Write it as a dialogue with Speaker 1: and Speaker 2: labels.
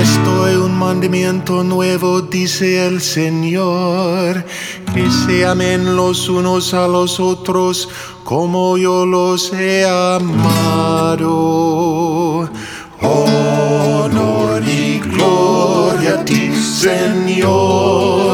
Speaker 1: estoy un mandamiento nuevo, dice el Señor, que se amen los unos a los otros como yo los he amado. Honor y gloria a ti, Señor,